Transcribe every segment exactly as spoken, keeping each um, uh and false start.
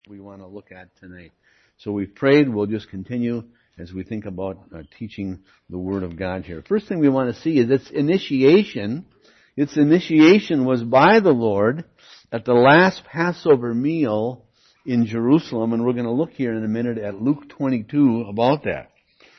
we want to look at tonight. So we've prayed. We'll just continue as we think about uh, teaching the Word of God here. First thing we want to see is its initiation. Its initiation was by the Lord at the last Passover meal in Jerusalem, and we're going to look here in a minute at Luke twenty-two about that.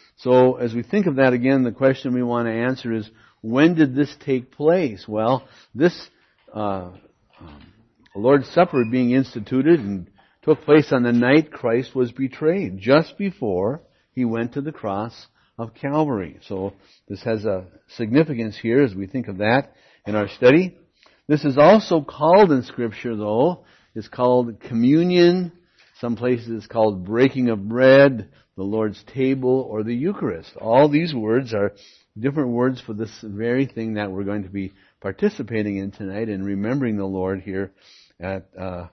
So as we think of that again, the question we want to answer is, when did this take place? Well, this uh, um, Lord's Supper being instituted and took place on the night Christ was betrayed, just before He went to the cross of Calvary. So this has a significance here as we think of that in our study. This is also called in Scripture, though, it's called communion. Some places it's called breaking of bread, the Lord's table, or the Eucharist. All these words are different words for this very thing that we're going to be participating in tonight and remembering the Lord here at uh,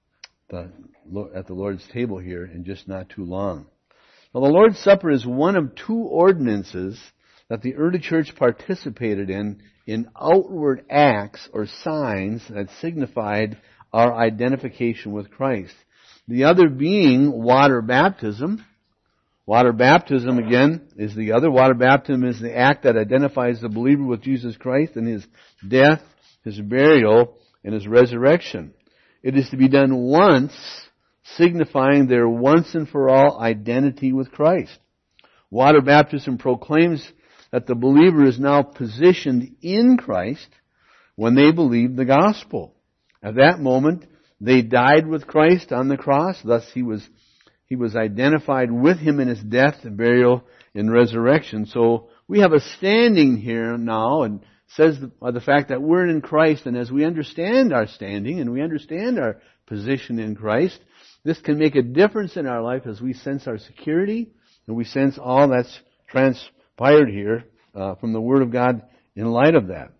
the at the Lord's table here in just not too long. Now, the Lord's Supper is one of two ordinances that the early church participated in, in outward acts or signs that signified our identification with Christ. The other being water baptism. Water baptism, again, is the other. Water baptism is the act that identifies the believer with Jesus Christ and His death, His burial, and His resurrection. It is to be done once, signifying their once and for all identity with Christ. Water baptism proclaims that the believer is now positioned in Christ when they believe the gospel. At that moment, they died with Christ on the cross. Thus, He was He was identified with Him in His death, burial, and resurrection. So we have a standing here now, and says the, the fact that we're in Christ, and as we understand our standing and we understand our position in Christ, this can make a difference in our life as we sense our security and we sense all that's transpired here uh, from the Word of God in light of that.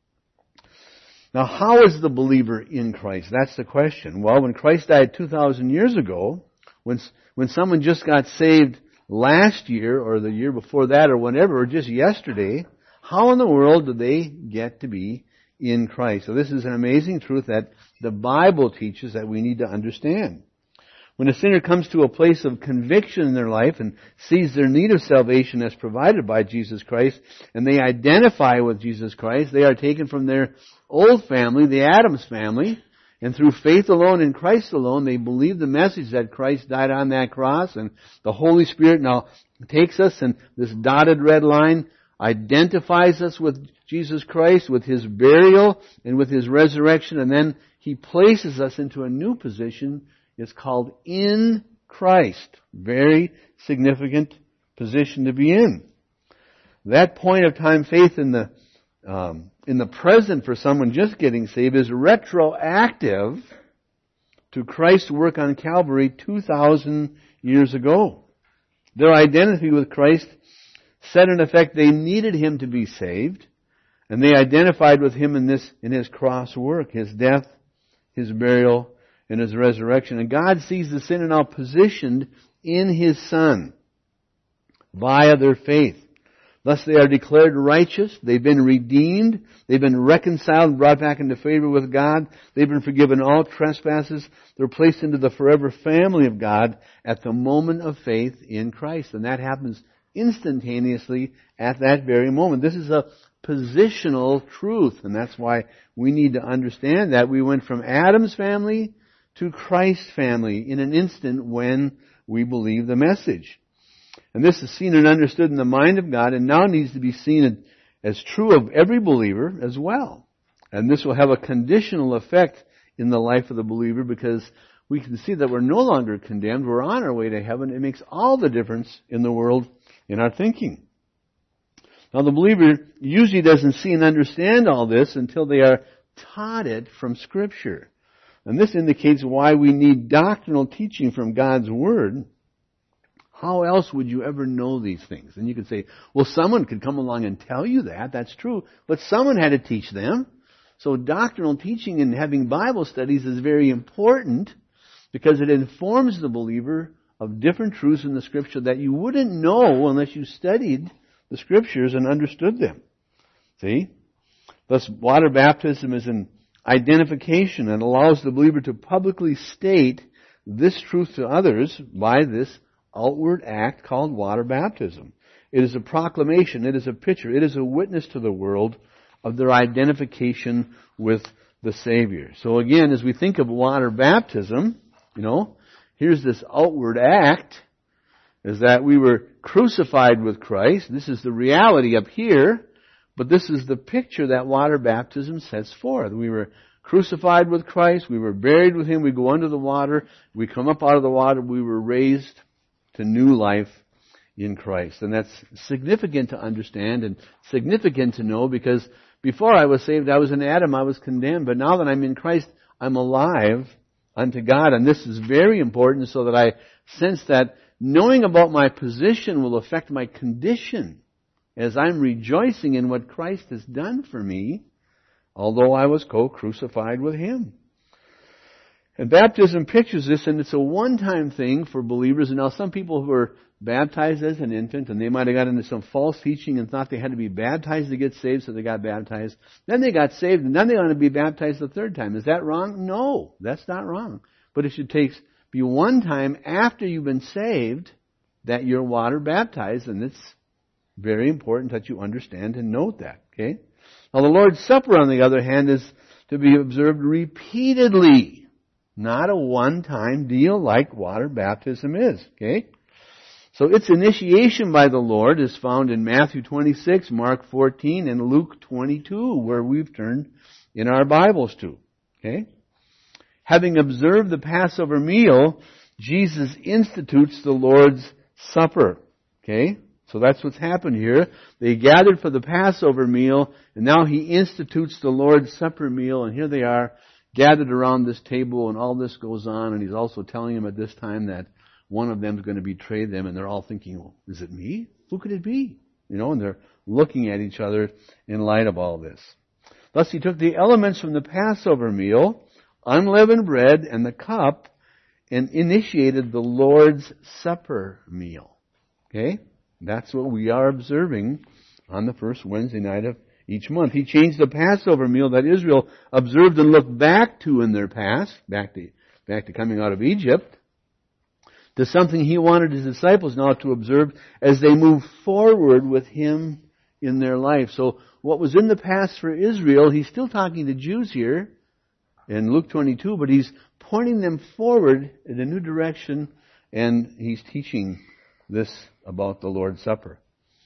Now, how is the believer in Christ? That's the question. Well, when Christ died two thousand years ago, when when someone just got saved last year or the year before that or whenever, or just yesterday, how in the world do they get to be in Christ? So this is an amazing truth that the Bible teaches that we need to understand. When a sinner comes to a place of conviction in their life and sees their need of salvation as provided by Jesus Christ, and they identify with Jesus Christ, they are taken from their old family, the Adams family, and through faith alone in Christ alone, they believe the message that Christ died on that cross, and the Holy Spirit now takes us, and this dotted red line identifies us with Jesus Christ, with His burial, and with His resurrection, and then He places us into a new position. It's called in Christ. Very significant position to be in. That point of time faith in the um, in the present for someone just getting saved is retroactive to Christ's work on Calvary two thousand years ago. Their identity with Christ said in effect they needed Him to be saved, and they identified with Him in this in His cross work, His death, His burial, and His resurrection. And God sees the sinner now positioned in His Son via their faith. Thus they are declared righteous. They've been redeemed. They've been reconciled and brought back into favor with God. They've been forgiven all trespasses. They're placed into the forever family of God at the moment of faith in Christ. And that happens instantaneously at that very moment. This is a positional truth, and that's why we need to understand that. We went from Adam's family to Christ's family in an instant when we believe the message. And this is seen and understood in the mind of God, and now needs to be seen as true of every believer as well. And this will have a conditional effect in the life of the believer, because we can see that we're no longer condemned. We're on our way to heaven. It makes all the difference in the world in our thinking. Now, the believer usually doesn't see and understand all this until they are taught it from Scripture. And this indicates why we need doctrinal teaching from God's Word. How else would you ever know these things? And you could say, well, someone could come along and tell you that. That's true. But someone had to teach them. So doctrinal teaching and having Bible studies is very important, because it informs the believer of different truths in the Scripture that you wouldn't know unless you studied the Scriptures and understood them. See? Thus, water baptism is an identification and allows the believer to publicly state this truth to others by this outward act called water baptism. It is a proclamation, it is a picture, it is a witness to the world of their identification with the Savior. So again, as we think of water baptism, you know, here's this outward act, is that we were crucified with Christ. This is the reality up here, but this is the picture that water baptism sets forth. We were crucified with Christ, we were buried with Him, we go under the water, we come up out of the water, we were raised to new life in Christ. And that's significant to understand and significant to know, because before I was saved, I was in Adam, I was condemned, but now that I'm in Christ, I'm alive unto God. And this is very important, so that I sense that knowing about my position will affect my condition as I'm rejoicing in what Christ has done for me, although I was co-crucified with Him. And baptism pictures this, and it's a one-time thing for believers. And now some people who were baptized as an infant, and they might have got into some false teaching and thought they had to be baptized to get saved, so they got baptized. Then they got saved, and then they want to be baptized the third time. Is that wrong? No, that's not wrong. But it should take be one time after you've been saved that you're water baptized, and it's very important that you understand and note that. Okay? Now the Lord's Supper, on the other hand, is to be observed repeatedly. Not a one-time deal like water baptism is. Okay? So its initiation by the Lord is found in Matthew twenty-six, Mark fourteen, and Luke twenty-two, where we've turned in our Bibles to. Okay? Having observed the Passover meal, Jesus institutes the Lord's Supper. Okay? So that's what's happened here. They gathered for the Passover meal, and now He institutes the Lord's Supper meal, and here they are, gathered around this table, and all this goes on, and He's also telling them at this time that one of them is going to betray them, and they're all thinking, well, is it me? Who could it be? You know, and they're looking at each other in light of all this. Thus He took the elements from the Passover meal, unleavened bread, and the cup, and initiated the Lord's Supper meal. Okay? That's what we are observing on the first Wednesday night of each month. He changed the Passover meal that Israel observed and looked back to in their past, back to, back to coming out of Egypt, to something He wanted His disciples now to observe as they move forward with Him in their life. So what was in the past for Israel, He's still talking to Jews here in Luke twenty-two, but He's pointing them forward in a new direction, and He's teaching this about the Lord's Supper.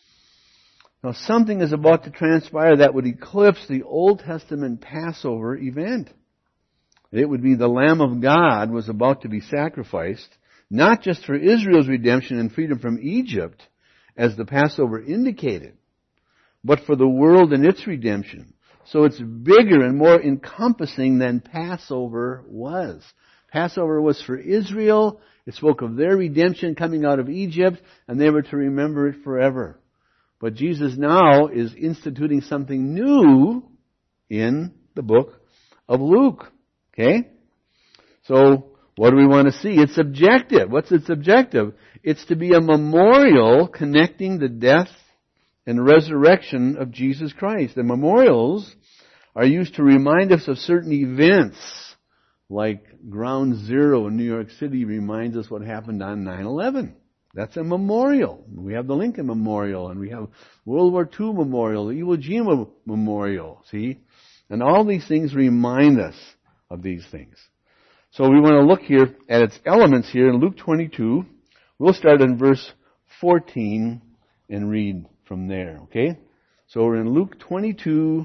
Now something is about to transpire that would eclipse the Old Testament Passover event. It would be the Lamb of God was about to be sacrificed, not just for Israel's redemption and freedom from Egypt, as the Passover indicated, but for the world and its redemption. So it's bigger and more encompassing than Passover was. Passover was for Israel. It spoke of their redemption coming out of Egypt, and they were to remember it forever. But Jesus now is instituting something new in the book of Luke. Okay? So, what do we want to see? It's objective. What's its objective? It's to be a memorial connecting the death and resurrection of Jesus Christ. The memorials are used to remind us of certain events, like Ground Zero in New York City reminds us what happened on nine eleven. That's a memorial. We have the Lincoln Memorial, and we have World War Two Memorial, the Iwo Jima Memorial, see? And all these things remind us of these things. So we want to look here at its elements here in Luke twenty-two. We'll start in verse fourteen and read from there, okay? So we're in Luke twenty-two,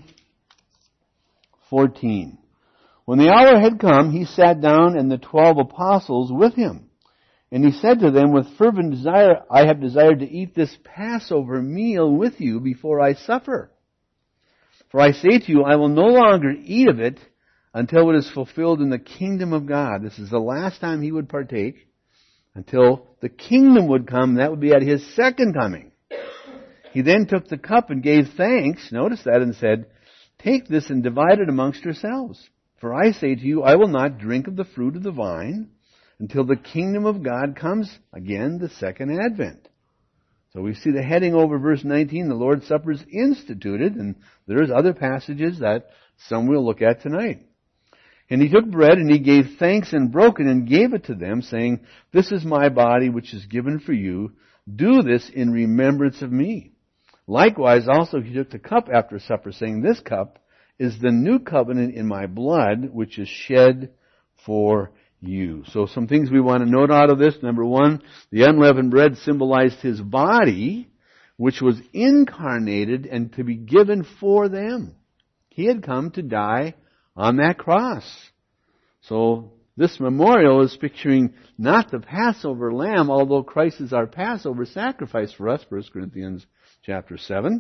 fourteen. When the hour had come, He sat down and the twelve apostles with Him. And He said to them, with fervent desire, I have desired to eat this Passover meal with you before I suffer. For I say to you, I will no longer eat of it until it is fulfilled in the kingdom of God. This is the last time He would partake, until the kingdom would come. That would be at His second coming. He then took the cup and gave thanks, notice that, and said, take this and divide it amongst yourselves. For I say to you, I will not drink of the fruit of the vine until the kingdom of God comes again, the second advent. So we see the heading over verse nineteen, the Lord's Supper is instituted, and there's other passages that some we'll look at tonight. And he took bread and he gave thanks and broke it and gave it to them, saying, "This is my body which is given for you. Do this in remembrance of me." Likewise also he took the cup after supper, saying, "This cup is the new covenant in my blood, which is shed for you." So some things we want to note out of this. Number one, the unleavened bread symbolized his body, which was incarnated and to be given for them. He had come to die on that cross. So this memorial is picturing not the Passover lamb, although Christ is our Passover sacrifice for us, First Corinthians chapter seven.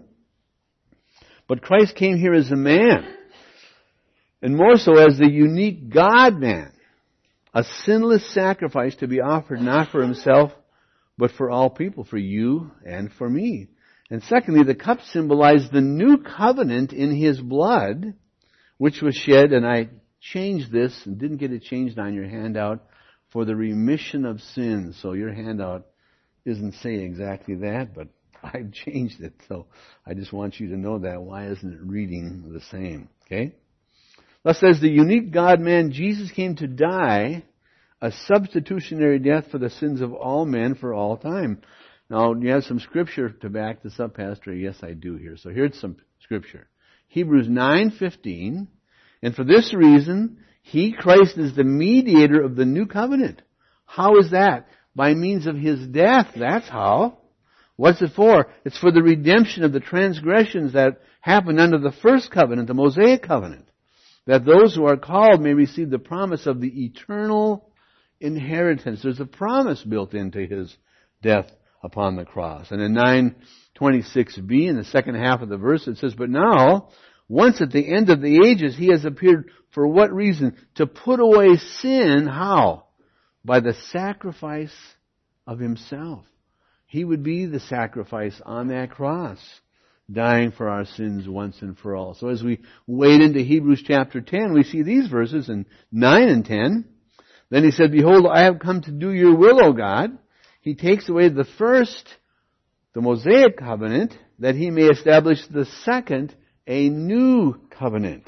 But Christ came here as a man, and more so as the unique God-man, a sinless sacrifice to be offered not for himself, but for all people, for you and for me. And secondly, the cup symbolized the new covenant in his blood, which was shed, and I changed this and didn't get it changed on your handout, for the remission of sins. So your handout isn't saying exactly that, but I've changed it. So I just want you to know that. Why isn't it reading the same? Okay? Thus, as the unique God-man, Jesus came to die a substitutionary death for the sins of all men for all time. Now, do you have some scripture to back this up, Pastor? Yes, I do here. So here's some scripture. Hebrews nine fifteen. And for this reason, he, Christ, is the mediator of the new covenant. How is that? By means of his death. That's how. What's it for? It's for the redemption of the transgressions that happened under the first covenant, the Mosaic covenant, that those who are called may receive the promise of the eternal inheritance. There's a promise built into his death upon the cross. And in nine twenty-six b, in the second half of the verse, it says, "But now, once at the end of the ages, he has appeared for what reason? To put away sin." How? By the sacrifice of himself. He would be the sacrifice on that cross, dying for our sins once and for all. So as we wade into Hebrews chapter ten, we see these verses in nine and ten. Then he said, "Behold, I have come to do your will, O God." He takes away the first, the Mosaic covenant, that he may establish the second, a new covenant.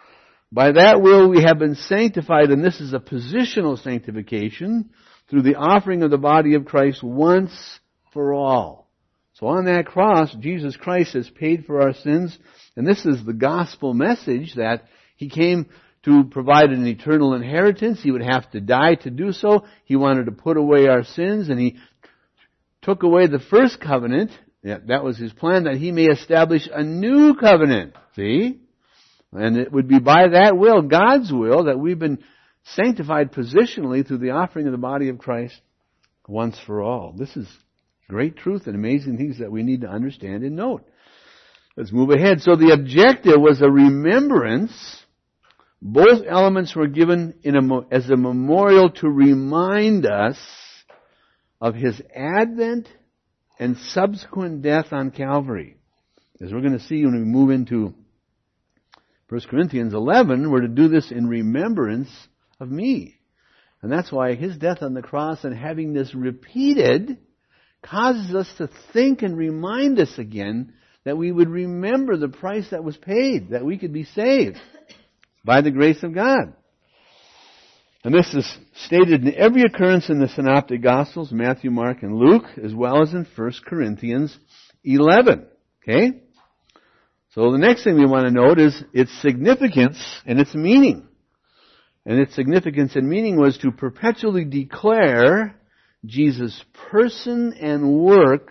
By that will we have been sanctified, and this is a positional sanctification, through the offering of the body of Christ once for all. So on that cross, Jesus Christ has paid for our sins, and this is the gospel message that he came to provide an eternal inheritance. He would have to die to do so. He wanted to put away our sins, and he took away the first covenant. Yeah, that was his plan, that he may establish a new covenant. See? And it would be by that will, God's will, that we've been sanctified positionally through the offering of the body of Christ once for all. This is great truth and amazing things that we need to understand and note. Let's move ahead. So the objective was a remembrance. Both elements were given in a, as a memorial to remind us of his advent and subsequent death on Calvary. As we're going to see when we move into First Corinthians eleven, we're to do this in remembrance of me. And that's why his death on the cross and having this repeated causes us to think and remind us again that we would remember the price that was paid, that we could be saved by the grace of God. And this is stated in every occurrence in the Synoptic Gospels, Matthew, Mark, and Luke, as well as in First Corinthians eleven. Okay? So the next thing we want to note is its significance and its meaning. And its significance and meaning was to perpetually declare Jesus' person and work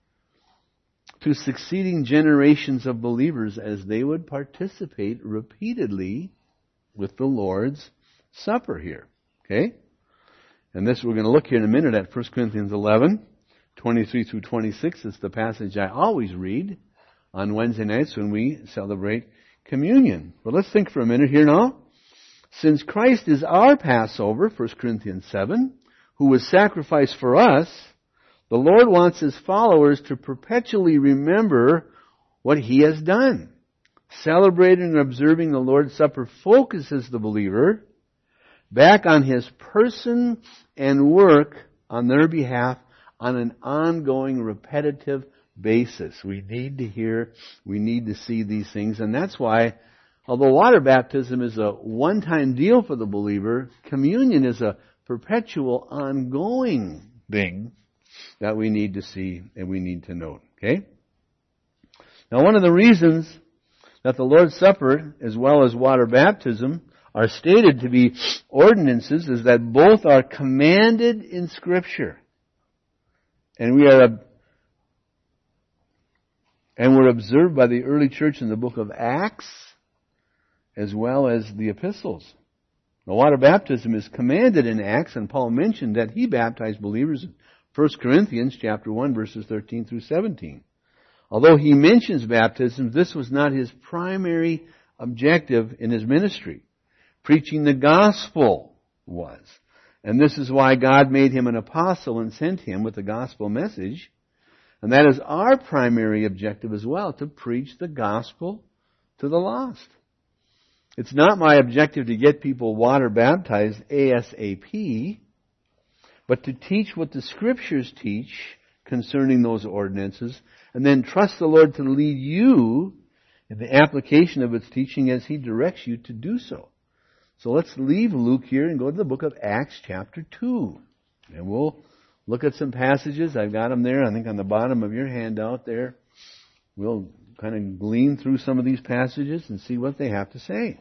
to succeeding generations of believers as they would participate repeatedly with the Lord's Supper here. Okay? And this we're going to look here in a minute at First Corinthians eleven, twenty-three through twenty-six. It's the passage I always read on Wednesday nights when we celebrate communion. But let's think for a minute here now. Since Christ is our Passover, First Corinthians seven, who was sacrificed for us, the Lord wants his followers to perpetually remember what he has done. Celebrating and observing the Lord's Supper focuses the believer back on his person and work on their behalf on an ongoing, repetitive basis. We need to hear, we need to see these things, and that's why Although water baptism is a one-time deal for the believer, communion is a perpetual, ongoing thing that we need to see and we need to note. Okay? Now, one of the reasons that the Lord's Supper, as well as water baptism, are stated to be ordinances is that both are commanded in Scripture. And we are and were observed by the early church in the book of Acts, as well as the epistles. The water baptism is commanded in Acts, and Paul mentioned that he baptized believers in First Corinthians chapter one, verses thirteen through seventeen. Although he mentions baptism, this was not his primary objective in his ministry. Preaching the gospel was. And this is why God made him an apostle and sent him with the gospel message. And that is our primary objective as well, to preach the gospel to the lost. It's not my objective to get people water baptized ASAP, but to teach what the Scriptures teach concerning those ordinances, and then trust the Lord to lead you in the application of its teaching as He directs you to do so. So let's leave Luke here and go to the book of Acts chapter two. And we'll look at some passages. I've got them there, I think on the bottom of your handout there. We'll kind of glean through some of these passages and see what they have to say.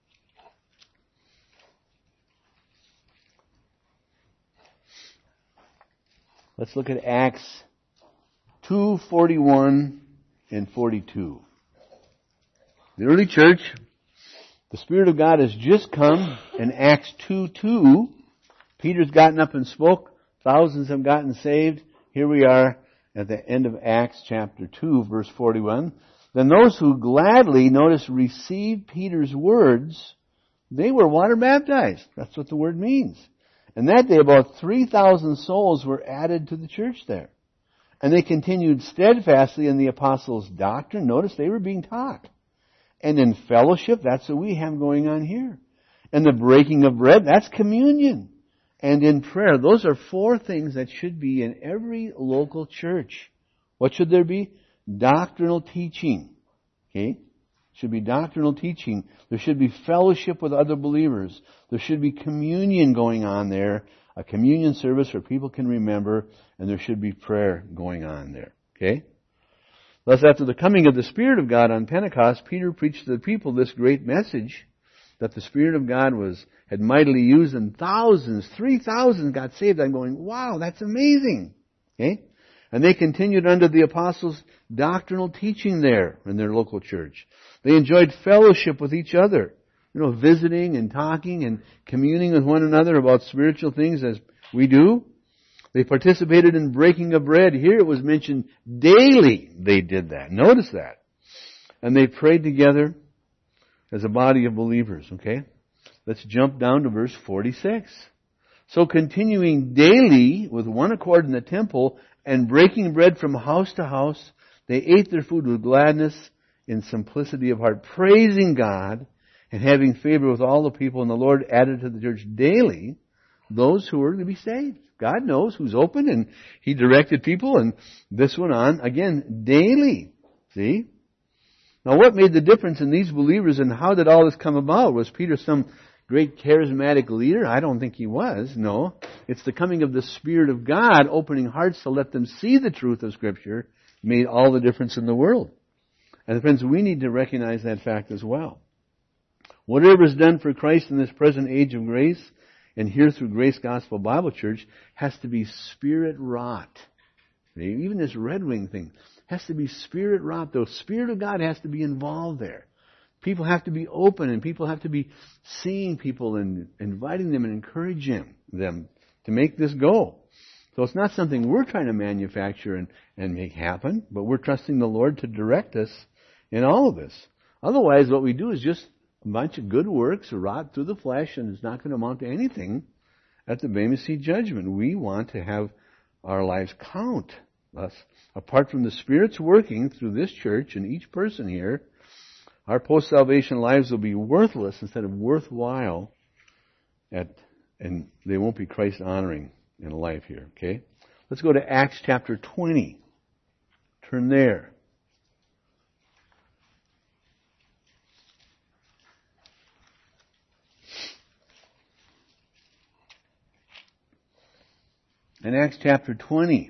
Let's look at Acts two, forty-one and forty-two. The early church, the Spirit of God has just come in Acts two two. Peter's gotten up and spoke. Thousands have gotten saved. Here we are at the end of Acts chapter two, verse forty-one. Then those who gladly, notice, received Peter's words, they were water baptized. That's what the word means. And that day about three thousand souls were added to the church there. And they continued steadfastly in the apostles' doctrine. Notice they were being taught. And in fellowship, that's what we have going on here. And the breaking of bread, that's communion. And in prayer, those are four things that should be in every local church. What should there be? Doctrinal teaching. Okay? Should be doctrinal teaching. There should be fellowship with other believers. There should be communion going on there. A communion service where people can remember. And there should be prayer going on there. Okay? Thus, after the coming of the Spirit of God on Pentecost, Peter preached to the people this great message that the Spirit of God was had mightily used, and thousands, three thousand got saved. I'm going, wow, that's amazing. Okay? And they continued under the apostles' doctrinal teaching there in their local church. They enjoyed fellowship with each other, you know, visiting and talking and communing with one another about spiritual things as we do. They participated in breaking of bread. Here it was mentioned daily they did that. Notice that. And they prayed together as a body of believers, okay? Let's jump down to verse forty-six. So continuing daily with one accord in the temple and breaking bread from house to house, they ate their food with gladness in simplicity of heart, praising God and having favor with all the people. And the Lord added to the church daily those who were to be saved. God knows who's open, and He directed people, and this went on, again, daily. See? Now what made the difference in these believers, and how did all this come about? Was Peter some great charismatic leader? I don't think he was, no. It's the coming of the Spirit of God, opening hearts to let them see the truth of Scripture, made all the difference in the world. And friends, we need to recognize that fact as well. Whatever is done for Christ in this present age of grace, and here through Grace Gospel Bible Church, has to be Spirit-wrought. Even this Red Wing thing has to be Spirit-wrought. The Spirit of God has to be involved there. People have to be open, and people have to be seeing people and inviting them and encouraging them to make this go. So it's not something we're trying to manufacture and, and make happen, but we're trusting the Lord to direct us in all of this. Otherwise, what we do is just a bunch of good works rot through the flesh, and it's not going to amount to anything at the Bema Seat judgment. We want to have our lives count. Thus, apart from the Spirit's working through this church and each person here, our post-salvation lives will be worthless instead of worthwhile, at, and they won't be Christ-honoring in life here. Okay? Let's go to Acts chapter twenty. Turn there. in Acts chapter twenty.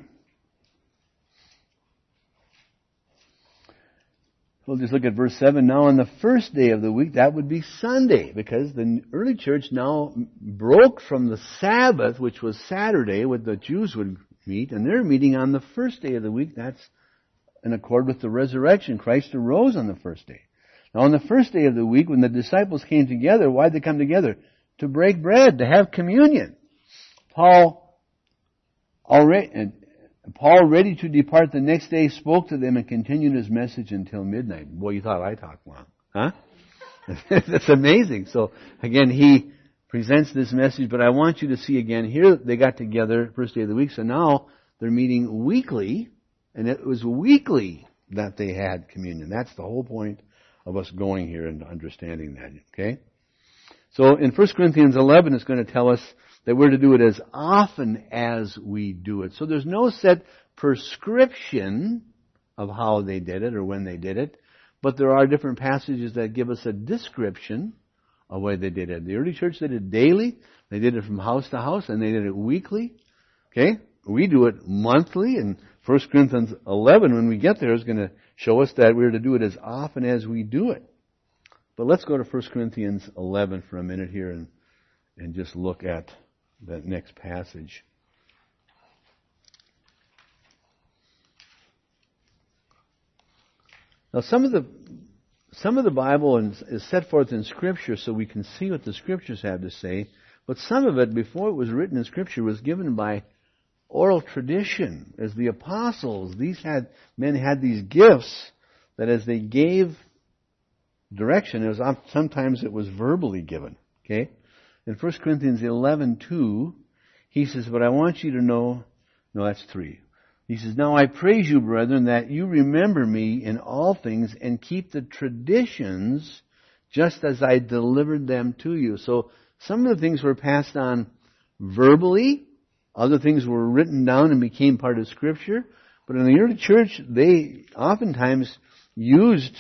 We'll just look at verse seven. Now on the first day of the week, that would be Sunday, because the early church now broke from the Sabbath, which was Saturday, when the Jews would meet, and they're meeting on the first day of the week. That's in accord with the resurrection. Christ arose on the first day. Now on the first day of the week, when the disciples came together, why did they come together? To break bread, to have communion. Paul, already, Paul, ready to depart the next day, spoke to them and continued his message until midnight. Boy, you thought I talked long. Huh? That's amazing. So, again, he presents this message, but I want you to see again, here they got together first day of the week, so now they're meeting weekly, and it was weekly that they had communion. That's the whole point of us going here and understanding that, okay? So in First Corinthians eleven, it's going to tell us that we're to do it as often as we do it. So there's no set prescription of how they did it or when they did it, but there are different passages that give us a description of why they did it. The early church did it daily, they did it from house to house, and they did it weekly. Okay? We do it monthly, and First Corinthians eleven, when we get there, is going to show us that we're to do it as often as we do it. But let's go to First Corinthians eleven for a minute here and, and just look at that next passage. Now, some of the some of the Bible is set forth in Scripture so we can see what the Scriptures have to say, but some of it, before it was written in Scripture, was given by oral tradition. As the apostles, these had men had these gifts that as they gave direction, it was sometimes it was verbally given. Okay, in First Corinthians eleven two, he says, "But I want you to know." No, that's three. He says, "Now I praise you, brethren, that you remember me in all things and keep the traditions just as I delivered them to you." So some of the things were passed on verbally. Other things were written down and became part of Scripture. But in the early church, they oftentimes used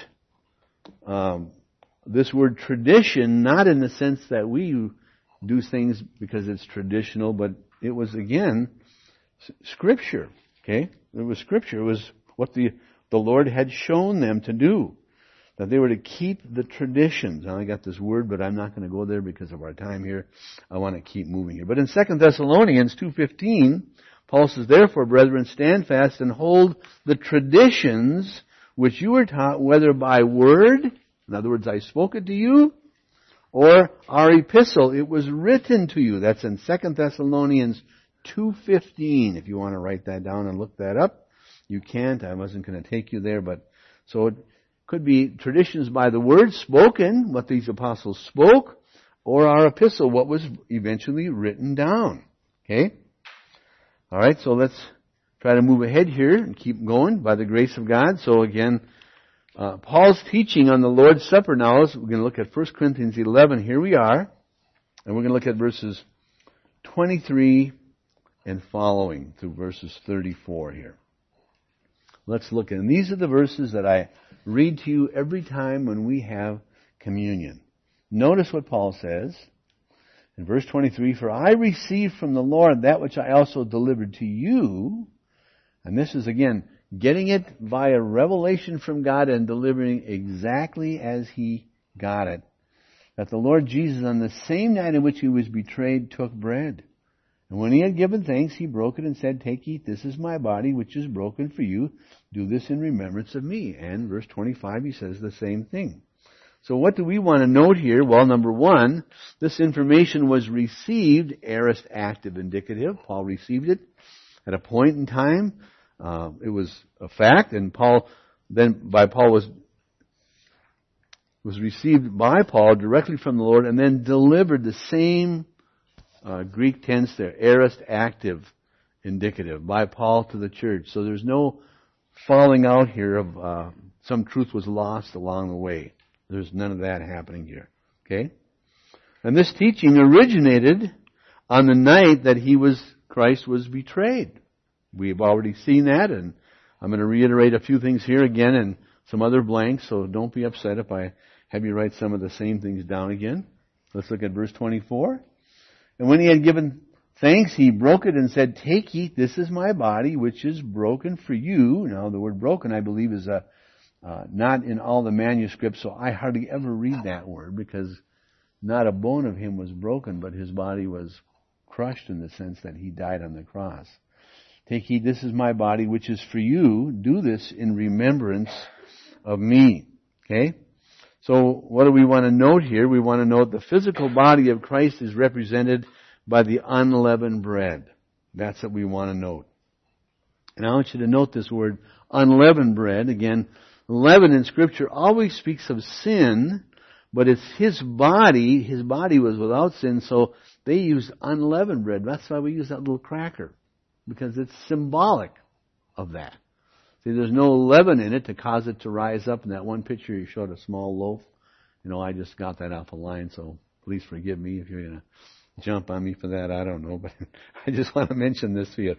um, this word tradition, not in the sense that we do things because it's traditional, but it was, again, Scripture. Okay? It was Scripture. It was what the, the Lord had shown them to do. That they were to keep the traditions. Now I got this word, but I'm not going to go there because of our time here. I want to keep moving here. But in Second Thessalonians two fifteen, Paul says, "Therefore, brethren, stand fast and hold the traditions which you were taught, whether by word," in other words, I spoke it to you, "or our epistle, it was written to you." That's in Second Thessalonians two fifteen. If you want to write that down and look that up, you can't. I wasn't going to take you there, but so it could be traditions by the word spoken, what these apostles spoke, or our epistle, what was eventually written down. Okay? Alright, so let's try to move ahead here and keep going by the grace of God. So again, uh, Paul's teaching on the Lord's Supper now is, we're going to look at First Corinthians eleven. Here we are. And we're going to look at verses twenty-three and following through verses thirty-four here. Let's look at, and these are the verses that I read to you every time when we have communion. Notice what Paul says in verse twenty-three, "For I received from the Lord that which I also delivered to you," and this is again, getting it via revelation from God and delivering exactly as he got it, "that the Lord Jesus on the same night in which he was betrayed took bread. And when he had given thanks, he broke it and said, 'Take, eat, this is my body, which is broken for you. Do this in remembrance of me.'" And verse twenty-five, he says the same thing. So what do we want to note here? Well, number one, this information was received, aorist, active, indicative. Paul received it at a point in time. Uh, it was a fact, and Paul, then by Paul was was received by Paul directly from the Lord, and then delivered the same Uh, Greek tense there, aorist, active, indicative, by Paul to the church. So there's no falling out here of uh, some truth was lost along the way. There's none of that happening here. Okay? And this teaching originated on the night that he was, Christ was betrayed. We've already seen that, and I'm going to reiterate a few things here again and some other blanks, so don't be upset if I have you write some of the same things down again. Let's look at verse twenty-four. "And when he had given thanks, he broke it and said, "Take, eat, this is my body, which is broken for you." Now, the word broken, I believe, is a, uh, not in all the manuscripts, so I hardly ever read that word, because not a bone of him was broken, but his body was crushed in the sense that he died on the cross. "Take heed, this is my body, which is for you. Do this in remembrance of me." Okay? So, what do we want to note here? We want to note the physical body of Christ is represented by the unleavened bread. That's what we want to note. And I want you to note this word, unleavened bread. Again, leaven in Scripture always speaks of sin, but it's his body. His body was without sin, so they used unleavened bread. That's why we use that little cracker, because it's symbolic of that. See, there's no leaven in it to cause it to rise up. In that one picture you showed a small loaf. You know, I just got that off a line, so please forgive me if you're going to jump on me for that. I don't know, but I just want to mention this to you.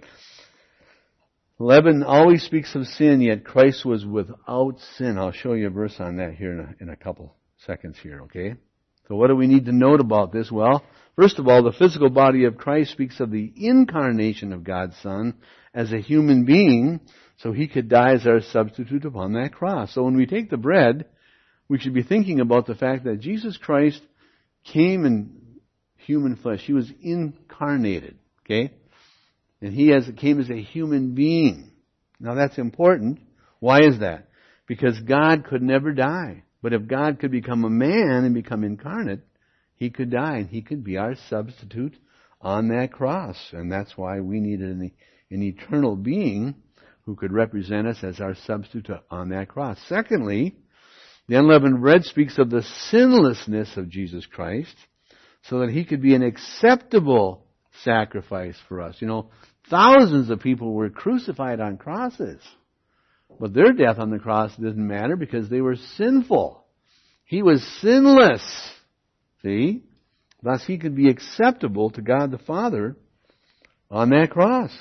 Leaven always speaks of sin, yet Christ was without sin. I'll show you a verse on that here in a, in a couple seconds here, okay? So what do we need to note about this? Well, first of all, the physical body of Christ speaks of the incarnation of God's Son as a human being, so he could die as our substitute upon that cross. So when we take the bread, we should be thinking about the fact that Jesus Christ came in human flesh. He was incarnated, okay? And he has, came as a human being. Now that's important. Why is that? Because God could never die. But if God could become a man and become incarnate, he could die and he could be our substitute on that cross. And that's why we needed an, an eternal being who could represent us as our substitute on that cross. Secondly, the unleavened bread speaks of the sinlessness of Jesus Christ so that he could be an acceptable sacrifice for us. You know, thousands of people were crucified on crosses, but their death on the cross didn't matter because they were sinful. He was sinless. See? Thus he could be acceptable to God the Father on that cross.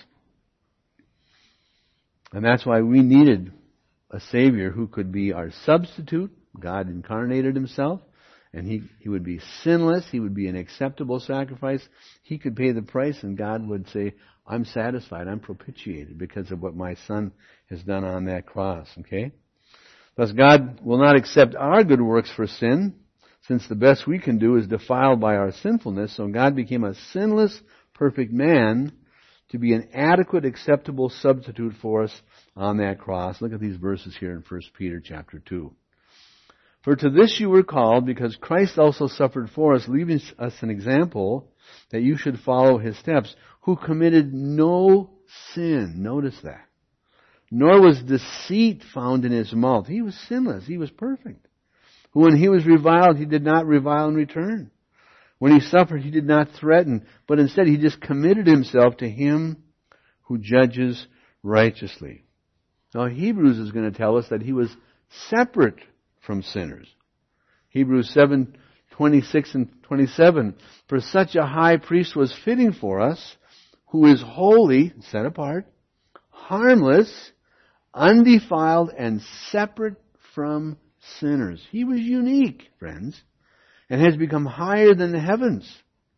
And that's why we needed a Savior who could be our substitute. God incarnated himself, and he, he would be sinless. He would be an acceptable sacrifice. He could pay the price, and God would say, "I'm satisfied. I'm propitiated because of what my Son has done on that cross." Okay? Thus, God will not accept our good works for sin, since the best we can do is defiled by our sinfulness. So God became a sinless, perfect man to be an adequate, acceptable substitute for us on that cross. Look at these verses here in First Peter chapter two. "For to this you were called, because Christ also suffered for us, leaving us an example that you should follow his steps, who committed no sin." Notice that. "Nor was deceit found in his mouth." He was sinless. He was perfect. "Who when he was reviled, he did not revile in return. When he suffered, he did not threaten, but instead he just committed himself to him who judges righteously." Now Hebrews is going to tell us that he was separate from sinners. Hebrews seven, twenty-six and twenty-seven. "For such a high priest was fitting for us, who is holy," set apart, "harmless, undefiled, and separate from sinners." He was unique, friends, and has become higher than the heavens,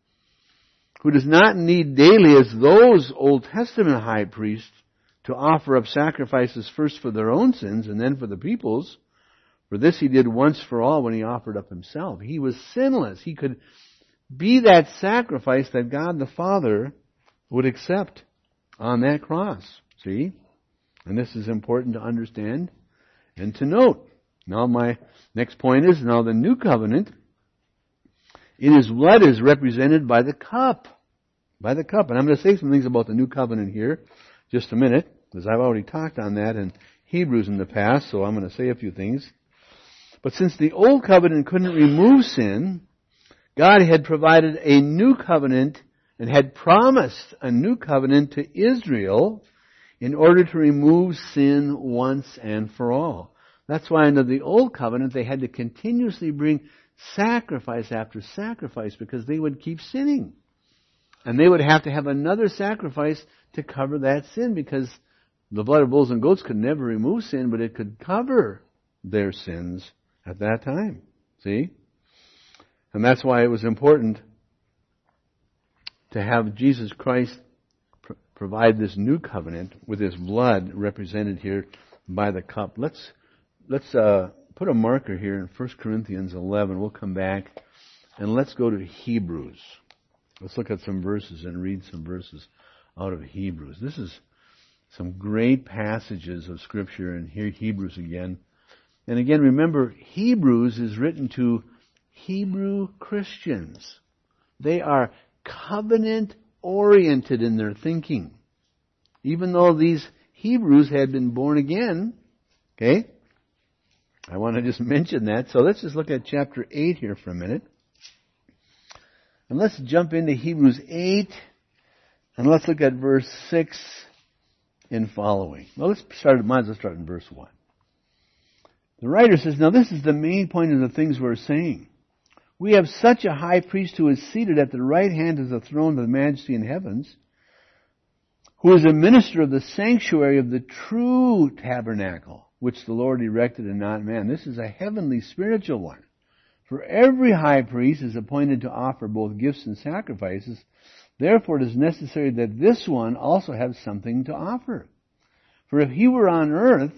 who does not need daily, as those Old Testament high priests, to offer up sacrifices first for their own sins and then for the people's. For this he did once for all when he offered up himself. He was sinless. He could be that sacrifice that God the Father would accept on that cross. See? And this is important to understand and to note. Now my next point is, now the new covenant, in his blood is represented by the cup. By the cup. And I'm going to say some things about the new covenant here just a minute, because I've already talked on that in Hebrews in the past, so I'm going to say a few things. But since the old covenant couldn't remove sin, God had provided a new covenant and had promised a new covenant to Israel in order to remove sin once and for all. That's why under the old covenant they had to continuously bring sacrifice after sacrifice, because they would keep sinning. And they would have to have another sacrifice to cover that sin, because the blood of bulls and goats could never remove sin, but it could cover their sins at that time. See? And that's why it was important to have Jesus Christ pr- provide this new covenant with His blood represented here by the cup. Let's let's uh, put a marker here in First Corinthians eleven. We'll come back and let's go to Hebrews. Let's look at some verses and read some verses out of Hebrews. This is some great passages of Scripture in here, Hebrews again. And again, remember, Hebrews is written to Hebrew Christians. They are covenant-oriented in their thinking. Even though these Hebrews had been born again, okay? I want to just mention that. So let's just look at chapter eight here for a minute. And let's jump into Hebrews eight, and let's look at verse six and following. Well, let's start, might as well start in verse one. The writer says, now this is the main point of the things we're saying. We have such a high priest who is seated at the right hand of the throne of the majesty in heavens, who is a minister of the sanctuary of the true tabernacle, which the Lord erected and not man. This is a heavenly spiritual one. For every high priest is appointed to offer both gifts and sacrifices. Therefore it is necessary that this one also have something to offer. For if he were on earth,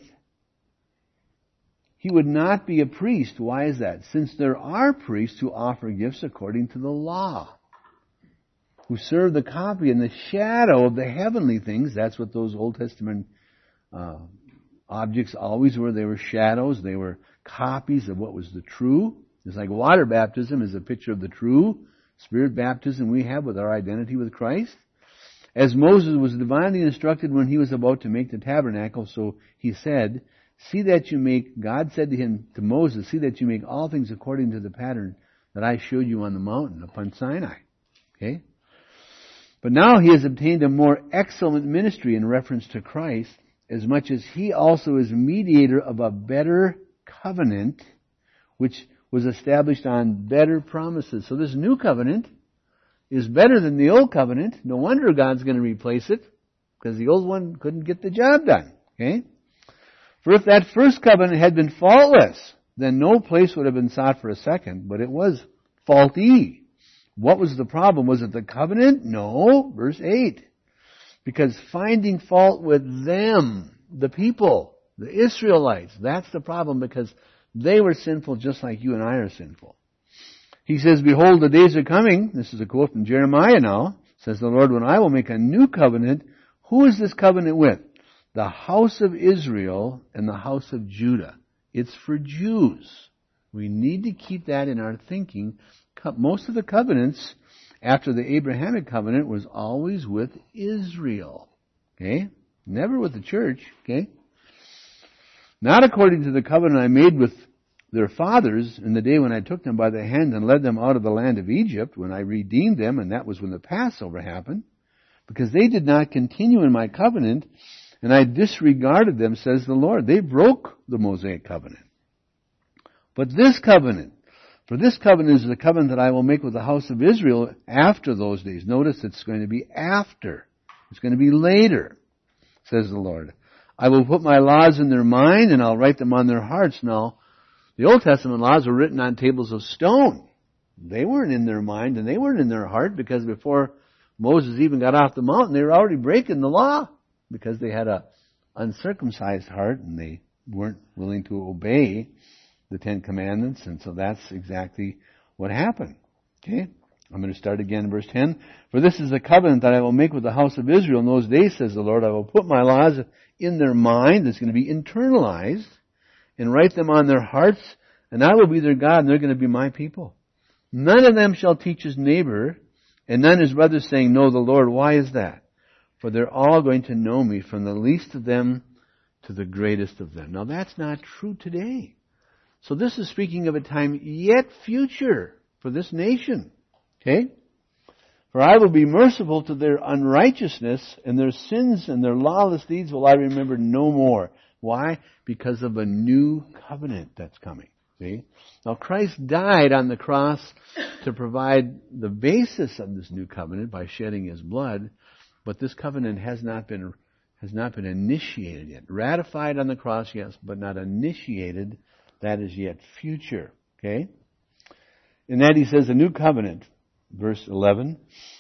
he would not be a priest. Why is that? Since there are priests who offer gifts according to the law, who serve the copy and the shadow of the heavenly things. That's what those Old Testament uh, objects always were. They were shadows. They were copies of what was the true. It's like water baptism is a picture of the true. Spirit baptism we have with our identity with Christ. As Moses was divinely instructed when he was about to make the tabernacle, so he said, see that you make, God said to him, to Moses, see that you make all things according to the pattern that I showed you on the mountain upon Sinai. Okay? But now he has obtained a more excellent ministry in reference to Christ, as much as he also is mediator of a better covenant, which was established on better promises. So this new covenant is better than the old covenant. No wonder God's going to replace it, because the old one couldn't get the job done. Okay? For if that first covenant had been faultless, then no place would have been sought for a second, but it was faulty. What was the problem? Was it the covenant? No. Verse eight. Because finding fault with them, the people, the Israelites, that's the problem, because they were sinful just like you and I are sinful. He says, behold, the days are coming. This is a quote from Jeremiah now. Says the Lord, when I will make a new covenant. Who is this covenant with? The house of Israel and the house of Judah. It's for Jews. We need to keep that in our thinking. Most of the covenants after the Abrahamic covenant was always with Israel. Okay? Never with the church. Okay? Not according to the covenant I made with their fathers in the day when I took them by the hand and led them out of the land of Egypt, when I redeemed them, and that was when the Passover happened, because they did not continue in my covenant, and I disregarded them, says the Lord. They broke the Mosaic covenant. But this covenant, for this covenant is the covenant that I will make with the house of Israel after those days. Notice it's going to be after. It's going to be later, says the Lord. I will put my laws in their mind, and I'll write them on their hearts. Now, the Old Testament laws were written on tables of stone. They weren't in their mind, and they weren't in their heart, because before Moses even got off the mountain, they were already breaking the law, because they had a uncircumcised heart, and they weren't willing to obey the Ten Commandments, and so that's exactly what happened. Okay? I'm going to start again in verse ten. For this is the covenant that I will make with the house of Israel in those days, says the Lord. I will put my laws in their mind. It's going to be internalized, and write them on their hearts, and I will be their God, and they're going to be my people. None of them shall teach his neighbor, and none his brother, saying, know the Lord. Why is that? For they're all going to know me, from the least of them to the greatest of them. Now that's not true today. So this is speaking of a time yet future for this nation. Okay? For I will be merciful to their unrighteousness, and their sins and their lawless deeds will I remember no more. Why? Because of a new covenant that's coming. See? Now Christ died on the cross to provide the basis of this new covenant by shedding his blood, but this covenant has not been has not been initiated yet. Ratified on the cross, yes, but not initiated. That is yet future. Okay? In that he says a new covenant, verse eleven,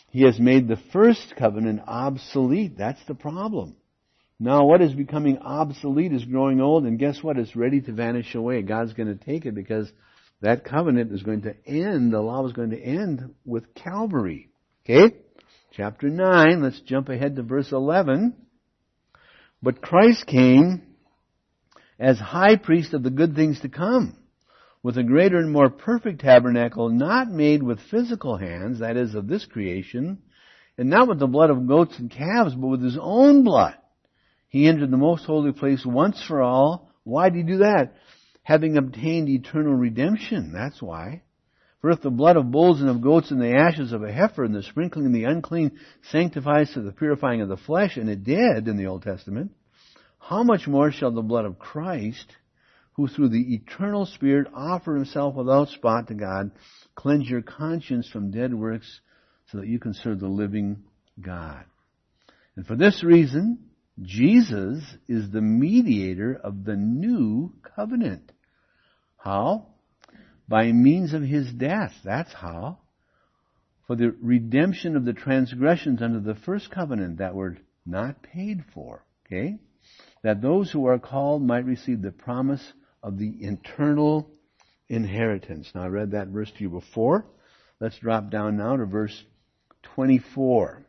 He has made the first covenant obsolete. That's the problem. Now what is becoming obsolete is growing old, and guess what? It's ready to vanish away. God's going to take it because that covenant is going to end, the law is going to end with Calvary. Okay? Chapter nine, let's jump ahead to verse eleven. But Christ came as high priest of the good things to come, with a greater and more perfect tabernacle, not made with physical hands, that is, of this creation, and not with the blood of goats and calves, but with His own blood. He entered the most holy place once for all. Why did He do that? Having obtained eternal redemption. That's why. For if the blood of bulls and of goats and the ashes of a heifer and the sprinkling of the unclean sanctifies to the purifying of the flesh, and it did in the Old Testament, how much more shall the blood of Christ, who through the eternal Spirit offered Himself without spot to God, cleanse your conscience from dead works so that you can serve the living God. And for this reason, Jesus is the mediator of the new covenant. How? By means of His death. That's how. For the redemption of the transgressions under the first covenant that were not paid for. Okay? That those who are called might receive the promise of the eternal inheritance. Now I read that verse to you before. Let's drop down now to verse twenty-four.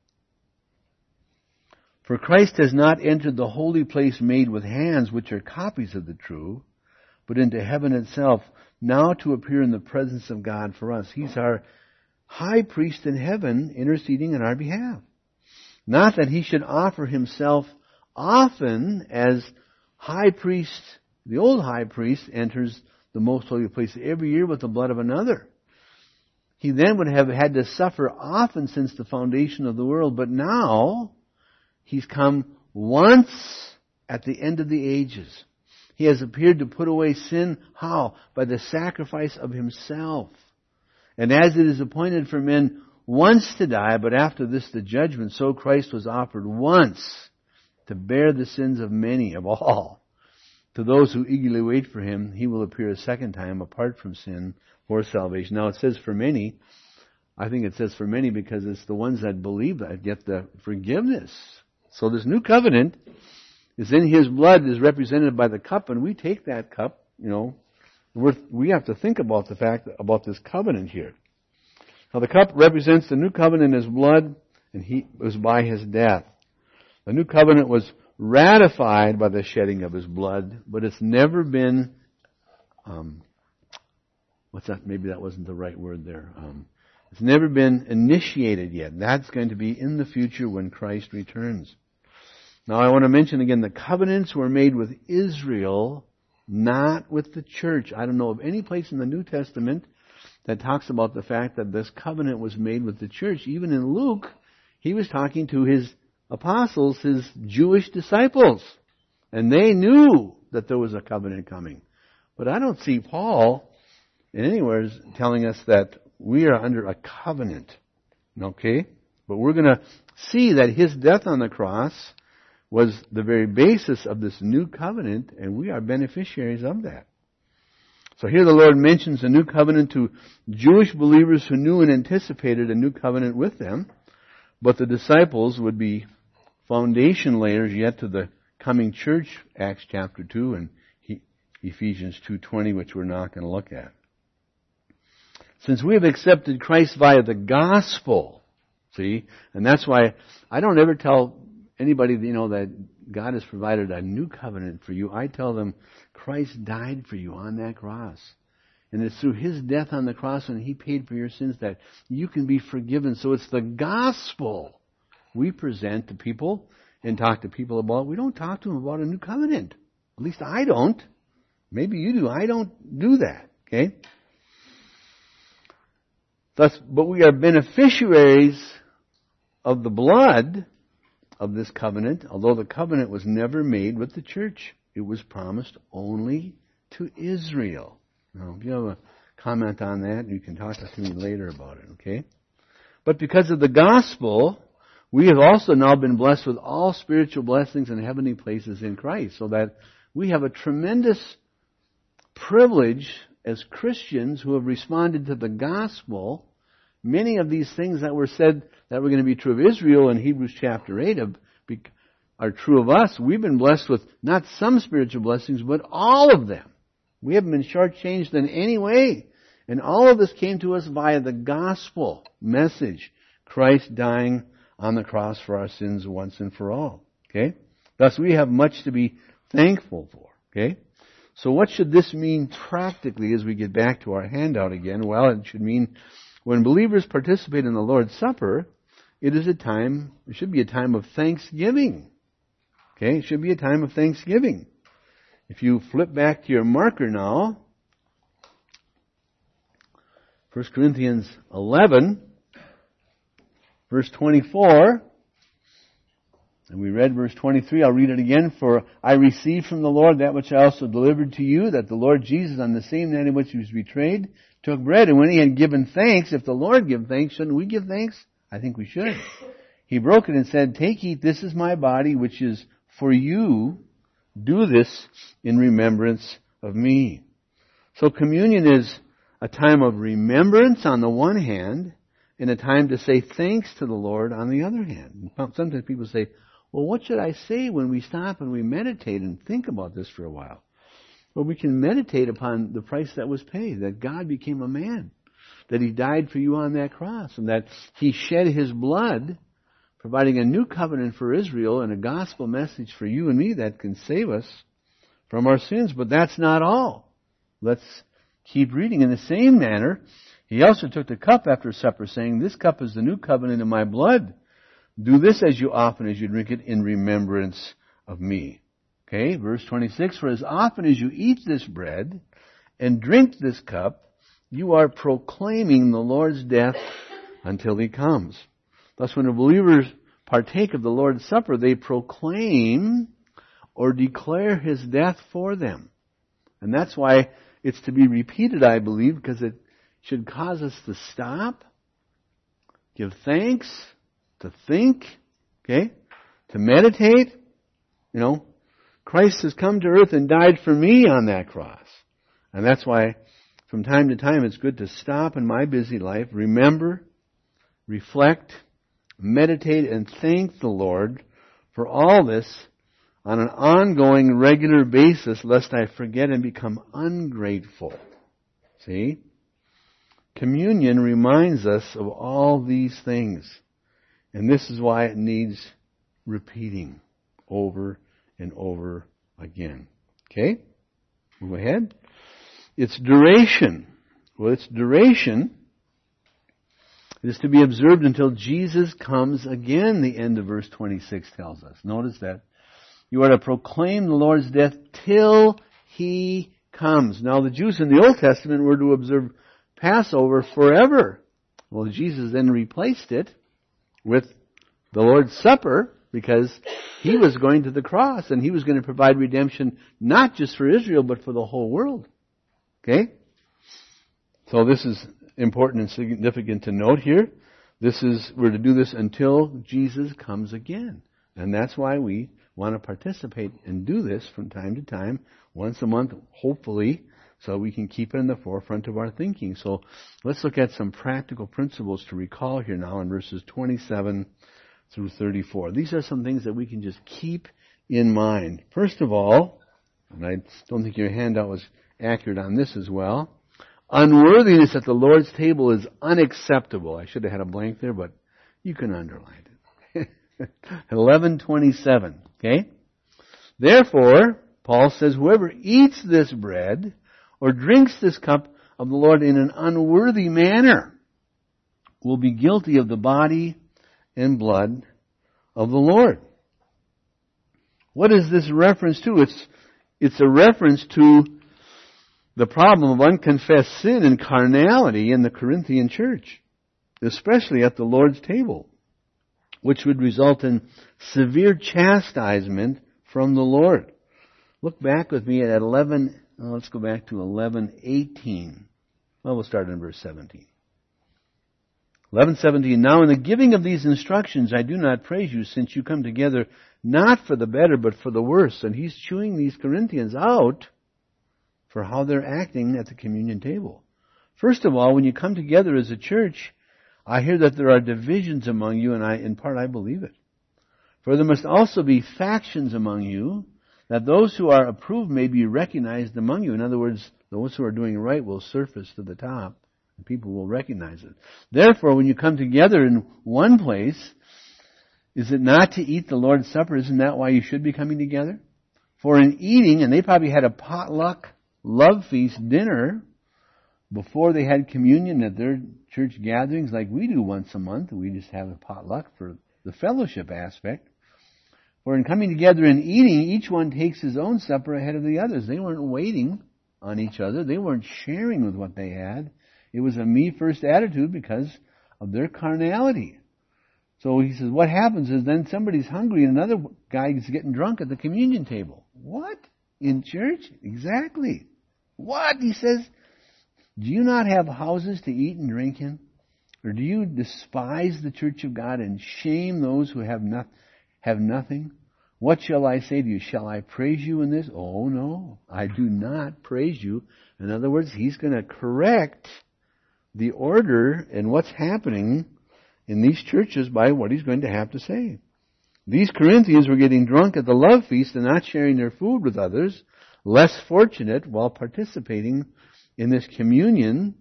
For Christ has not entered the holy place made with hands, which are copies of the true, but into heaven itself, now to appear in the presence of God for us. He's our high priest in heaven, interceding on our behalf. Not that He should offer Himself often, as high priest, the old high priest enters the most holy place every year with the blood of another. He then would have had to suffer often since the foundation of the world, but now He's come once at the end of the ages. He has appeared to put away sin. How? By the sacrifice of Himself. And as it is appointed for men once to die, but after this the judgment, so Christ was offered once to bear the sins of many, of all. To those who eagerly wait for Him, He will appear a second time apart from sin for salvation. Now it says for many. I think it says for many because it's the ones that believe that get the forgiveness. So this new covenant is in His blood, is represented by the cup, and we take that cup, you know, we're, we have to think about the fact, about this covenant here. Now the cup represents the new covenant in His blood, and He was by His death. The new covenant was ratified by the shedding of His blood, but it's never been, um, what's that? Maybe that wasn't the right word there. Um, it's never been initiated yet. That's going to be in the future when Christ returns. Now I want to mention again, the covenants were made with Israel, not with the church. I don't know of any place in the New Testament that talks about the fact that this covenant was made with the church. Even in Luke, he was talking to his apostles, His Jewish disciples. And they knew that there was a covenant coming. But I don't see Paul in anywhere telling us that we are under a covenant. Okay? But we're going to see that His death on the cross was the very basis of this new covenant, and we are beneficiaries of that. So here the Lord mentions a new covenant to Jewish believers who knew and anticipated a new covenant with them. But the disciples would be foundation layers yet to the coming church, Acts chapter two and Ephesians two twenty, which we're not going to look at. Since we have accepted Christ via the gospel, see, and that's why I don't ever tell anybody, you know, that God has provided a new covenant for you. I tell them Christ died for you on that cross. And it's through His death on the cross when He paid for your sins that you can be forgiven. So it's the gospel we present to people and talk to people about. We don't talk to them about a new covenant. At least I don't. Maybe you do. I don't do that. Okay? Thus, but we are beneficiaries of the blood of this covenant, although the covenant was never made with the church. It was promised only to Israel. Now, if you have a comment on that, you can talk to me later about it, okay? But because of the gospel, we have also now been blessed with all spiritual blessings in heavenly places in Christ, so that we have a tremendous privilege as Christians who have responded to the gospel many of these things that were said that were going to be true of Israel in Hebrews chapter eight of, are true of us. We've been blessed with not some spiritual blessings, but all of them. We haven't been shortchanged in any way. And all of this came to us via the gospel message. Christ dying on the cross for our sins once and for all. Okay? Thus we have much to be thankful for. Okay? So what should this mean practically as we get back to our handout again? Well, it should mean when believers participate in the Lord's Supper, it is a time, it should be a time of thanksgiving. Okay? It should be a time of thanksgiving. If you flip back to your marker now, First Corinthians eleven, verse twenty-four, and we read verse twenty-three, I'll read it again. For I received from the Lord that which I also delivered to you, that the Lord Jesus, on the same night in which he was betrayed, took bread, and when he had given thanks, if the Lord give thanks, shouldn't we give thanks? I think we should. He broke it and said, take, eat, this is my body, which is for you. Do this in remembrance of me. So communion is a time of remembrance on the one hand, and a time to say thanks to the Lord on the other hand. Sometimes people say, well, what should I say when we stop and we meditate and think about this for a while? Well, we can meditate upon the price that was paid, that God became a man, that he died for you on that cross, and that he shed his blood, providing a new covenant for Israel and a gospel message for you and me that can save us from our sins. But that's not all. Let's keep reading. In the same manner, he also took the cup after supper, saying, this cup is the new covenant in my blood. Do this as you often as you drink it in remembrance of me. Okay, verse twenty-six, for as often as you eat this bread and drink this cup, you are proclaiming the Lord's death until he comes. Thus, when the believers partake of the Lord's Supper, they proclaim or declare his death for them. And that's why it's to be repeated, I believe, because it should cause us to stop, give thanks, to think, okay, to meditate. You know, Christ has come to earth and died for me on that cross. And that's why from time to time it's good to stop in my busy life, remember, reflect, meditate, and thank the Lord for all this on an ongoing, regular basis, lest I forget and become ungrateful. See? Communion reminds us of all these things. And this is why it needs repeating over and over again. Okay? Move ahead. Its duration. Well, its duration is to be observed until Jesus comes again, the end of verse twenty-six tells us. Notice that. You are to proclaim the Lord's death till he comes. Now, the Jews in the Old Testament were to observe Passover forever. Well, Jesus then replaced it with the Lord's Supper because he was going to the cross and he was going to provide redemption not just for Israel but for the whole world. Okay? So this is important and significant to note here. This is, we're to do this until Jesus comes again. And that's why we want to participate and do this from time to time, once a month, hopefully, so we can keep it in the forefront of our thinking. So let's look at some practical principles to recall here now in verses twenty-seven through thirty-four. These are some things that we can just keep in mind. First of all, and I don't think your handout was accurate on this as well, unworthiness at the Lord's table is unacceptable. I should have had a blank there, but you can underline it. eleven twenty-seven, okay? Therefore, Paul says, whoever eats this bread or drinks this cup of the Lord in an unworthy manner will be guilty of the body and blood of the Lord. What is this reference to? It's, it's a reference to the problem of unconfessed sin and carnality in the Corinthian church, especially at the Lord's table, which would result in severe chastisement from the Lord. Look back with me at eleven, oh, let's go back to eleven eighteen. Well, we'll start in verse seventeen. eleven seventeen, now in the giving of these instructions I do not praise you, since you come together not for the better but for the worse. And he's chewing these Corinthians out for how they're acting at the communion table. First of all, when you come together as a church, I hear that there are divisions among you, and I, in part I believe it. For there must also be factions among you, that those who are approved may be recognized among you. In other words, those who are doing right will surface to the top, and people will recognize it. Therefore, when you come together in one place, is it not to eat the Lord's Supper? Isn't that why you should be coming together? For in eating, and they probably had a potluck love feast dinner before they had communion at their church gatherings like we do once a month. We just have a potluck for the fellowship aspect. For in coming together and eating, each one takes his own supper ahead of the others. They weren't waiting on each other. They weren't sharing with what they had. It was a me-first attitude because of their carnality. So he says, what happens is then somebody's hungry and another guy is getting drunk at the communion table. What? In church? Exactly. What? He says, do you not have houses to eat and drink in? Or do you despise the church of God and shame those who have not, have nothing? What shall I say to you? Shall I praise you in this? Oh no, I do not praise you. In other words, he's going to correct the order and what's happening in these churches by what he's going to have to say. These Corinthians were getting drunk at the love feast and not sharing their food with others, less fortunate while participating in this communion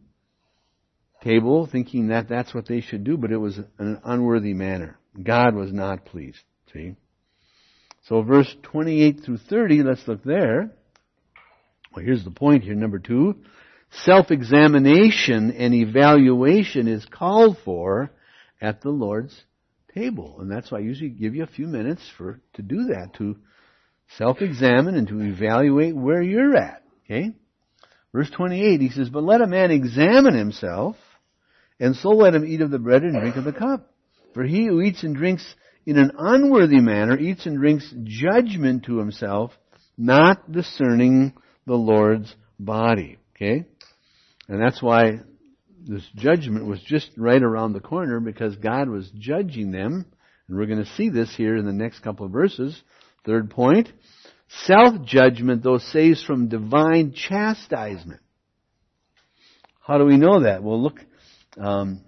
table, thinking that that's what they should do, but it was an unworthy manner. God was not pleased. See? So verse twenty-eight through thirty, let's look there. Well, here's the point here, number two. Self-examination and evaluation is called for at the Lord's table. And that's why I usually give you a few minutes for to do that, to self-examine and to evaluate where you're at. Okay? Verse twenty-eight, he says, but let a man examine himself, and so let him eat of the bread and drink of the cup. For he who eats and drinks in an unworthy manner eats and drinks judgment to himself, not discerning the Lord's body. Okay? And that's why this judgment was just right around the corner, because God was judging them. And we're going to see this here in the next couple of verses. Third point, self-judgment, though, saves from divine chastisement. How do we know that? Well, look, um,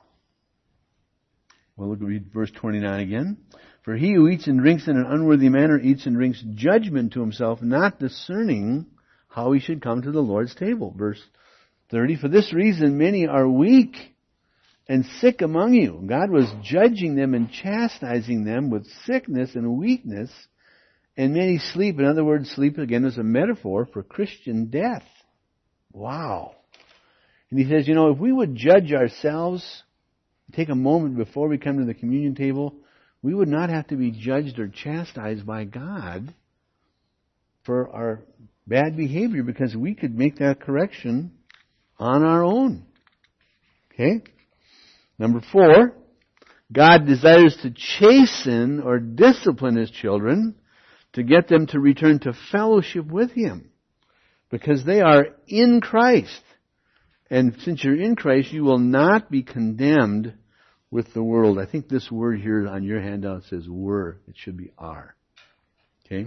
well, look, read verse twenty-nine again. For he who eats and drinks in an unworthy manner eats and drinks judgment to himself, not discerning how he should come to the Lord's table. Verse thirty, for this reason many are weak and sick among you. God was judging them and chastising them with sickness and weakness, and many sleep. In other words, sleep again is a metaphor for Christian death. Wow. And he says, you know, if we would judge ourselves, take a moment before we come to the communion table, we would not have to be judged or chastised by God for our bad behavior, because we could make that correction on our own. Okay? Number four, God desires to chasten or discipline His children to get them to return to fellowship with Him, because they are in Christ. And since you're in Christ, you will not be condemned with the world. I think this word here on your handout says were. It should be are. Okay?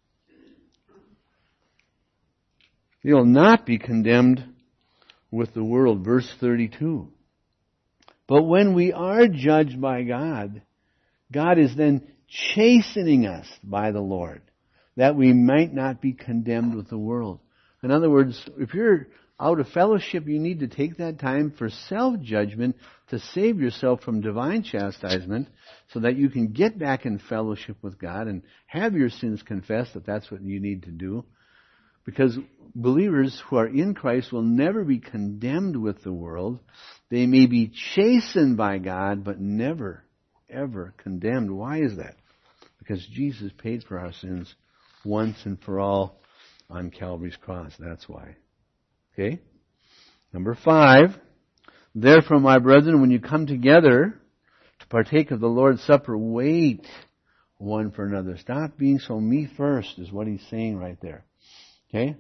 You will not be condemned with the world. Verse thirty-two. But when we are judged by God, God is then chastening us by the Lord, that we might not be condemned with the world. In other words, if you're out of fellowship, you need to take that time for self-judgment to save yourself from divine chastisement, so that you can get back in fellowship with God and have your sins confessed, if that's what you need to do. Because believers who are in Christ will never be condemned with the world. They may be chastened by God, but never, ever condemned. Why is that? Because Jesus paid for our sins once and for all on Calvary's cross. That's why. Okay? Number five, therefore, my brethren, when you come together to partake of the Lord's Supper, wait one for another. Stop being so me first, is what he's saying right there. Okay?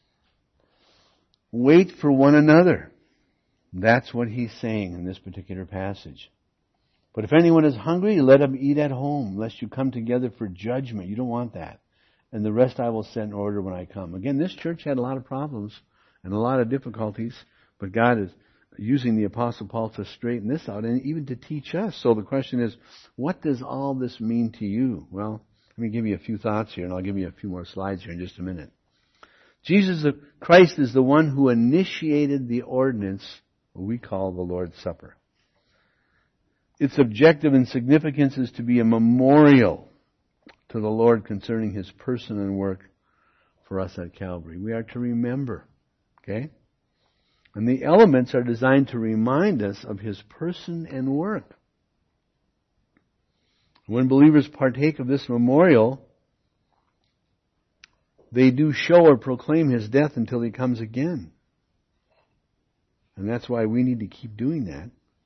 Wait for one another. That's what he's saying in this particular passage. But if anyone is hungry, let him eat at home, lest you come together for judgment. You don't want that. And the rest I will set in order when I come. Again, this church had a lot of problems and a lot of difficulties, but God is using the Apostle Paul to straighten this out and even to teach us. So the question is, what does all this mean to you? Well, let me give you a few thoughts here, and I'll give you a few more slides here in just a minute. Jesus Christ is the one who initiated the ordinance we call the Lord's Supper. Its objective and significance is to be a memorial to the Lord concerning His person and work for us at Calvary. We are to remember, okay? And the elements are designed to remind us of His person and work. When believers partake of this memorial, they do show or proclaim His death until He comes again. And that's why we need to keep doing that.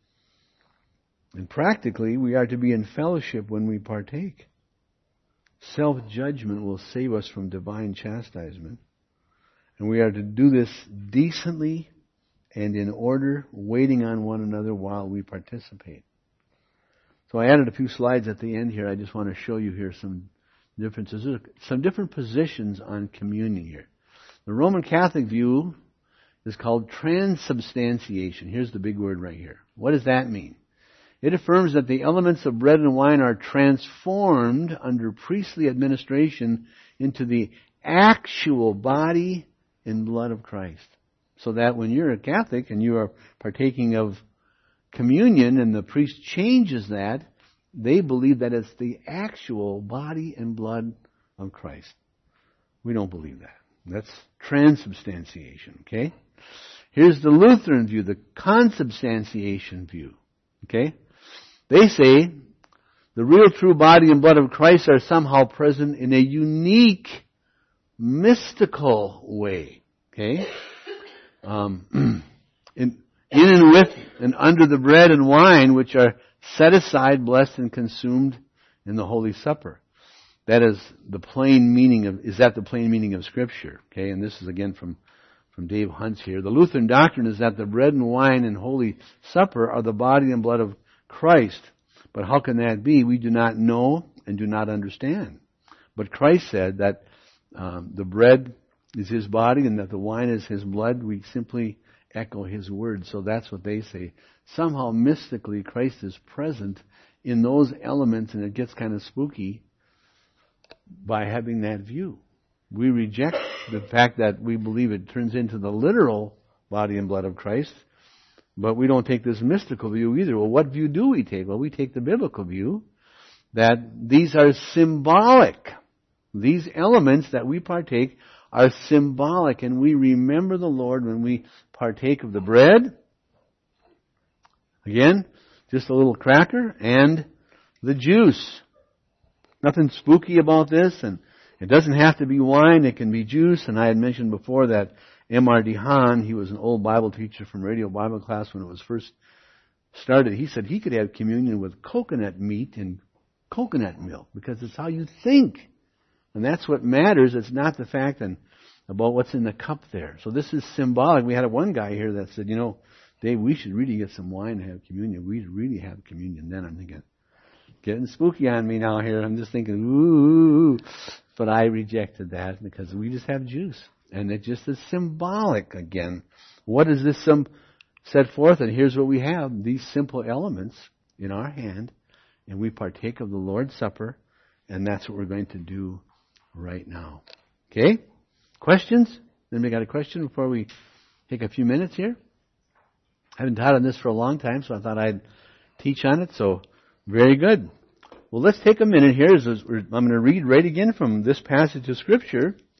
And practically, we are to be in fellowship when we partake. Self-judgment will save us from divine chastisement. And we are to do this decently and in order, waiting on one another while we participate. So I added a few slides at the end here. I just want to show you here some differences. There's some different positions on communion here. The Roman Catholic view is called transubstantiation. Here's the big word right here. What does that mean? It affirms that the elements of bread and wine are transformed under priestly administration into the actual body and blood of Christ. So that when you're a Catholic and you are partaking of communion and the priest changes that, they believe that it's the actual body and blood of Christ. We don't believe that. That's transubstantiation, okay? Here's the Lutheran view, the consubstantiation view, okay? They say the real true body and blood of Christ are somehow present in a unique, mystical way, okay? Um, in, in and with and under the bread and wine, which are set aside, blessed, and consumed in the Holy Supper. That is the plain meaning of, is that the plain meaning of Scripture? Okay, and this is again from, from Dave Hunt's here. The Lutheran doctrine is that the bread and wine and Holy Supper are the body and blood of Christ. But how can that be? We do not know and do not understand. But Christ said that um, the bread is His body and that the wine is His blood. We simply echo His word. So that's what they say. Somehow mystically Christ is present in those elements, and it gets kind of spooky by having that view. We reject the fact that we believe it turns into the literal body and blood of Christ, but we don't take this mystical view either. Well, what view do we take? Well, we take the biblical view that these are symbolic. These elements that we partake are symbolic, and we remember the Lord when we partake of the bread. Again, just a little cracker and the juice. Nothing spooky about this, and it doesn't have to be wine, it can be juice. And I had mentioned before that M R DeHaan, he was an old Bible teacher from Radio Bible Class when it was first started. He said he could have communion with coconut meat and coconut milk because it's how you think. And that's what matters. It's not the fact and about what's in the cup there. So this is symbolic. We had one guy here that said, you know, Dave, we should really get some wine and have communion. We should really have communion. Then I'm thinking, getting spooky on me now here. I'm just thinking, ooh. But I rejected that because we just have juice. And it just is symbolic again. What is this some set forth? And here's what we have. These simple elements in our hand. And we partake of the Lord's Supper. And that's what we're going to do right now. Okay? Questions? Anybody got a question before we take a few minutes here? I haven't taught on this for a long time, so I thought I'd teach on it. So, very good. Well, let's take a minute here. I'm going to read right again from this passage of Scripture.